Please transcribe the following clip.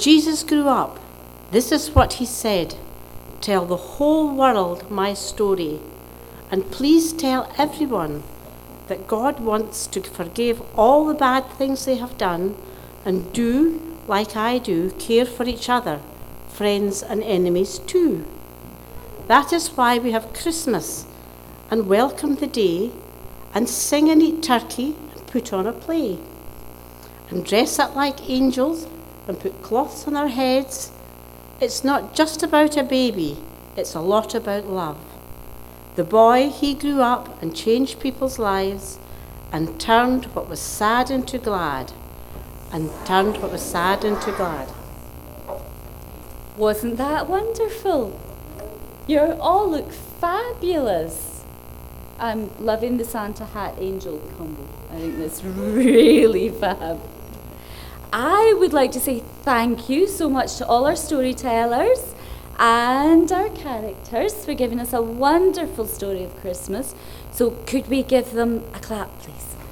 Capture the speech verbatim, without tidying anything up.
Jesus grew up, this is what he said: "Tell the whole world my story, and please tell everyone that God wants to forgive all the bad things they have done, and do, like I do, care for each other, friends and enemies too. That is why we have Christmas and welcome the day, and sing and eat turkey and put on a play, and dress up like angels and put cloths on our heads. It's not just about a baby, it's a lot about love. The boy, he grew up and changed people's lives, and turned what was sad into glad, and turned what was sad into glad." Wasn't that wonderful? You all look fabulous. I'm loving the Santa hat angel combo. I think that's really fab. I would like to say thank you so much to all our storytellers and our characters for giving us a wonderful story of Christmas. So could we give them a clap, please?